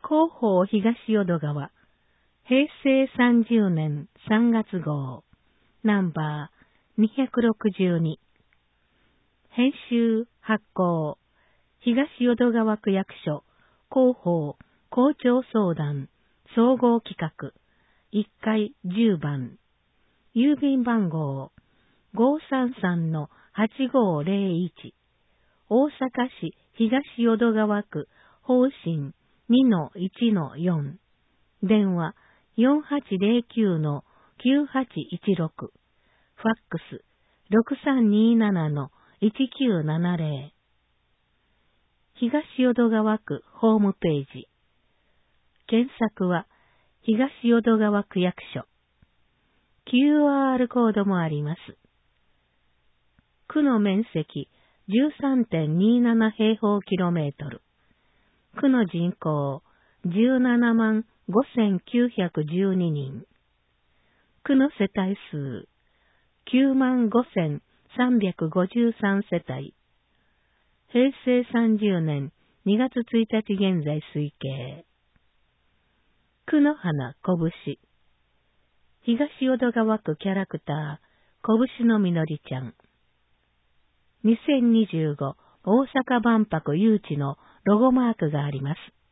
広報東淀川、平成30年3月号、ナンバー262。編集発行、東淀川区役所、広報、校長相談、総合企画、1階10番、郵便番号533-8501、大阪市東淀川区、方針 2-1-4、電話4809-9816、ファックス6327-1970、東淀川区ホームページ。検索は東淀川区役所。QR コードもあります。区の面積 13.27 平方キロメートル。区の人口17万5912人。区の世帯数9万5353世帯。平成30年2月1日現在推計。区の花拳。東淀川区キャラクター、拳のみのりちゃん。2025大阪万博誘致のロゴマークがあります。